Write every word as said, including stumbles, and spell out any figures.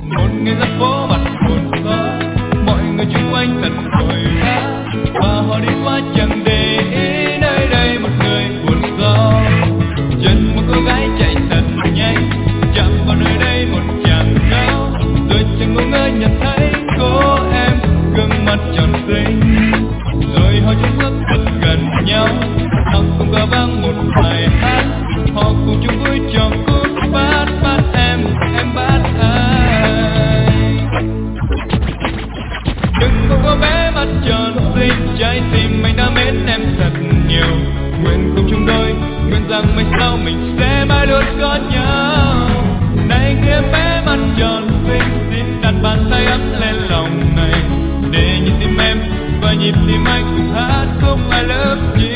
một người ra phố mặt buồn gió, mọi người chung quanh thật vội vã và họ đi qua chẳng để ý nơi đây một người buồn gió. Chân một cô gái chạy thật nhanh chạm vào nơi đây một chàng táo, rồi chẳng ngờ ngơ nhận thấy cô em gương mặt tròn xinh, rồi họ chung bước thật gần nhau, họ cùng gào vang một bài hát, họ cùng chung vui trò cút bát bát em em bát ai. Đừng có cô bé mắt tròn xinh, trái tim anh đã mến em thật nhiều, nguyện cùng chung đôi, nguyện rằng mai sau mình sẽ mãi luôn có nhau. Này người em bé mắt tròn xinh, xin đặt bàn tay ấm lên lòng này, để nhìn tim em và nhịp tim anh cùng hát khúc I love you.